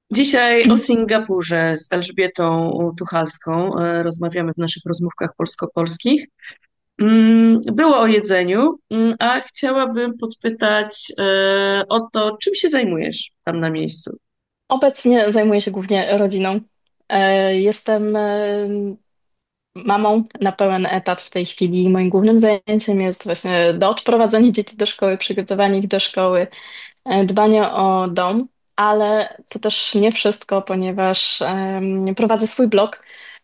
Dzisiaj o Singapurze z Elżbietą Tuchalską rozmawiamy w naszych rozmówkach polsko-polskich. Było o jedzeniu, a chciałabym podpytać o to, czym się zajmujesz tam na miejscu. Obecnie zajmuję się głównie rodziną. Jestem mamą na pełen etat w tej chwili. Moim głównym zajęciem jest właśnie odprowadzanie dzieci do szkoły, przygotowanie ich do szkoły, dbanie o dom, ale to też nie wszystko, ponieważ prowadzę swój blog.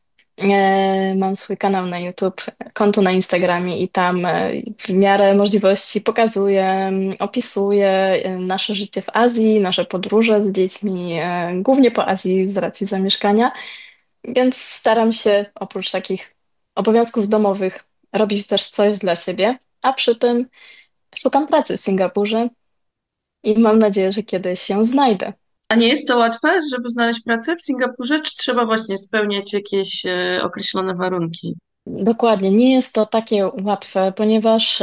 Mam swój kanał na YouTube, konto na Instagramie i tam w miarę możliwości pokazuję, opisuję nasze życie w Azji, nasze podróże z dziećmi, głównie po Azji z racji zamieszkania, więc staram się oprócz takich obowiązków domowych robić też coś dla siebie, a przy tym szukam pracy w Singapurze i mam nadzieję, że kiedyś ją znajdę. A nie jest to łatwe, żeby znaleźć pracę w Singapurze, czy trzeba właśnie spełniać jakieś określone warunki? Dokładnie, nie jest to takie łatwe, ponieważ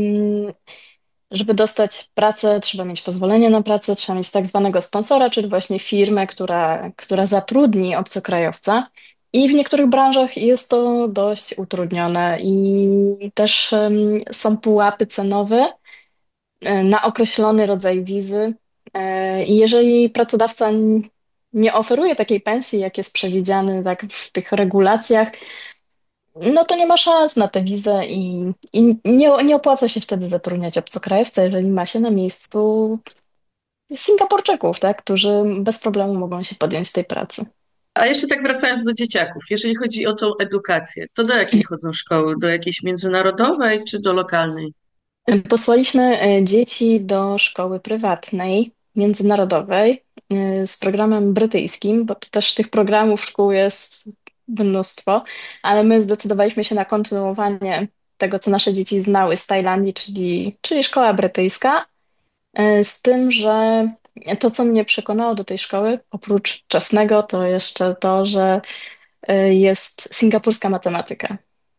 żeby dostać pracę, trzeba mieć pozwolenie na pracę, trzeba mieć tak zwanego sponsora, czyli właśnie firmę, która zatrudni obcokrajowca. I w niektórych branżach jest to dość utrudnione i też są pułapy cenowe na określony rodzaj wizy. I jeżeli pracodawca nie oferuje takiej pensji, jak jest przewidziany tak w tych regulacjach, no to nie ma szans na tę wizę i nie opłaca się wtedy zatrudniać obcokrajowca, jeżeli ma się na miejscu Singapurczyków, tak, którzy bez problemu mogą się podjąć tej pracy. A jeszcze tak wracając do dzieciaków, jeżeli chodzi o tą edukację, to do jakiej chodzą szkoły? Do jakiejś międzynarodowej czy do lokalnej? Posłaliśmy dzieci do szkoły prywatnej, międzynarodowej, z programem brytyjskim, bo to też tych programów szkół jest mnóstwo, ale my zdecydowaliśmy się na kontynuowanie tego, co nasze dzieci znały z Tajlandii, czyli szkoła brytyjska. Z tym, że to, co mnie przekonało do tej szkoły, oprócz czesnego, to jeszcze to, że jest singapurska matematyka.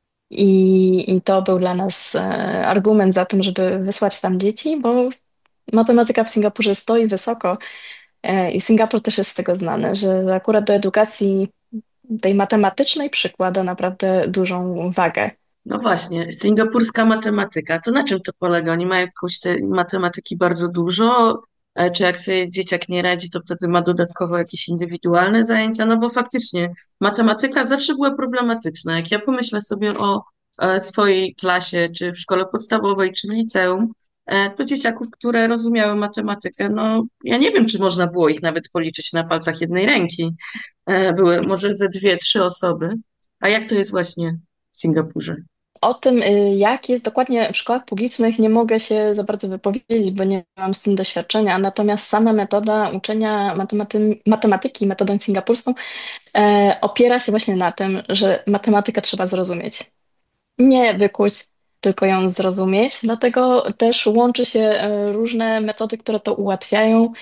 I to był dla nas argument za tym, żeby wysłać tam dzieci, bo matematyka w Singapurze stoi wysoko i Singapur też jest z tego znany, że akurat do edukacji tej matematycznej przykłada naprawdę dużą wagę. No właśnie, singapurska matematyka, to na czym to polega? Oni mają jakąś tej matematyki bardzo dużo, czy jak sobie dzieciak nie radzi, to wtedy ma dodatkowo jakieś indywidualne zajęcia? No bo faktycznie matematyka zawsze była problematyczna. Jak ja pomyślę sobie o swojej klasie, czy w szkole podstawowej, czy w liceum, to dzieciaków, które rozumiały matematykę, no ja nie wiem, czy można było ich nawet policzyć na palcach jednej ręki. Były może ze dwie, trzy osoby. A jak to jest właśnie w Singapurze? O tym, jak jest dokładnie w szkołach publicznych, nie mogę się za bardzo wypowiedzieć, bo nie mam z tym doświadczenia. Natomiast sama metoda uczenia matematyki metodą singapurską opiera się właśnie na tym, że matematykę trzeba zrozumieć. Nie wykuć, tylko ją zrozumieć. Dlatego też łączy się różne metody, które to ułatwiają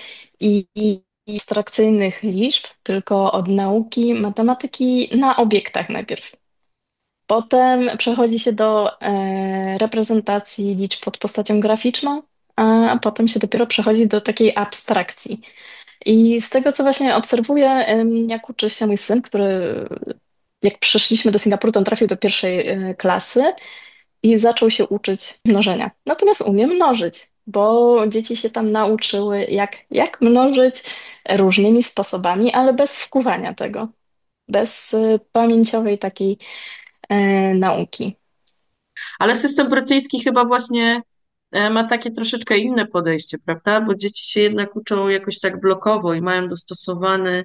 i abstrakcyjnych liczb, tylko od nauki matematyki na obiektach najpierw. Potem przechodzi się do reprezentacji liczb pod postacią graficzną, a potem się dopiero przechodzi do takiej abstrakcji. I z tego, co właśnie obserwuję, jak uczy się mój syn, który jak przyszliśmy do Singapuru, to on trafił do pierwszej klasy i zaczął się uczyć mnożenia. Natomiast umie mnożyć, bo dzieci się tam nauczyły, jak mnożyć różnymi sposobami, ale bez wkuwania tego, bez pamięciowej takiej nauki. Ale system brytyjski chyba właśnie ma takie troszeczkę inne podejście, prawda? Bo dzieci się jednak uczą jakoś tak blokowo i mają dostosowany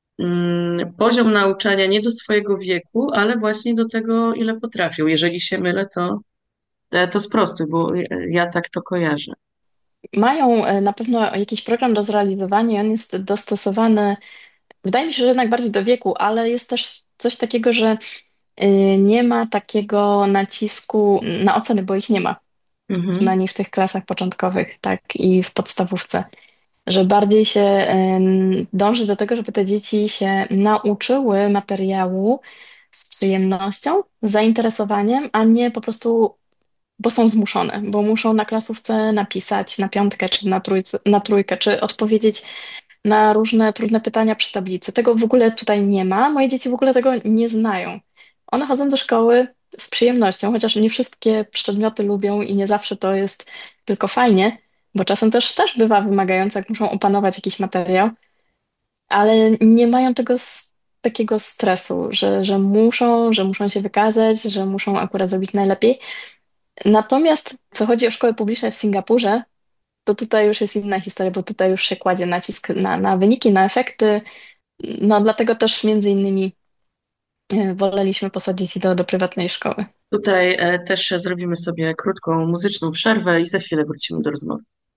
poziom nauczania nie do swojego wieku, ale właśnie do tego, ile potrafią. Jeżeli się mylę, to sprostuj, bo ja tak to kojarzę. Mają na pewno jakiś program do zrealizowania, on jest dostosowany, wydaje mi się, że jednak bardziej do wieku, ale jest też coś takiego, że nie ma takiego nacisku na oceny, bo ich nie ma, Mhm. przynajmniej w tych klasach początkowych, tak i w podstawówce, że bardziej się dąży do tego, żeby te dzieci się nauczyły materiału z przyjemnością, z zainteresowaniem, a nie po prostu, bo są zmuszone, bo muszą na klasówce napisać na piątkę, czy na trójkę, czy odpowiedzieć na różne trudne pytania przy tablicy. Tego w ogóle tutaj nie ma. Moje dzieci w ogóle tego nie znają. One chodzą do szkoły z przyjemnością, chociaż nie wszystkie przedmioty lubią i nie zawsze to jest tylko fajnie, bo czasem też bywa wymagające, jak muszą opanować jakiś materiał, ale nie mają takiego stresu, że muszą się wykazać, że muszą akurat zrobić najlepiej. Natomiast co chodzi o szkoły publiczne w Singapurze, to tutaj już jest inna historia, bo tutaj już się kładzie nacisk na wyniki, na efekty. No dlatego też między innymi woleliśmy posłać dzieci do prywatnej szkoły. Tutaj też zrobimy sobie krótką muzyczną przerwę i za chwilę wrócimy do rozmowy.